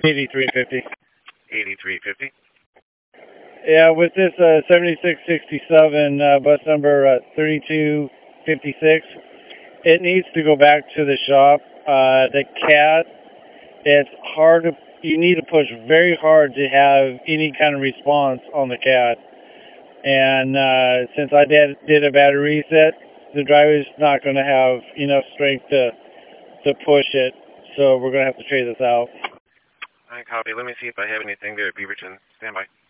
8350. 8350. Yeah, with this 7667 bus number 3256, it needs to go back to the shop. The cat, it's hard to, you need to push very hard to have any kind of response on the cat. And since I did a battery reset, the driver's not going to have enough strength to push it. So we're going to have to trade this out. I copy. Let me see if I have anything there at Beaverton. Stand by.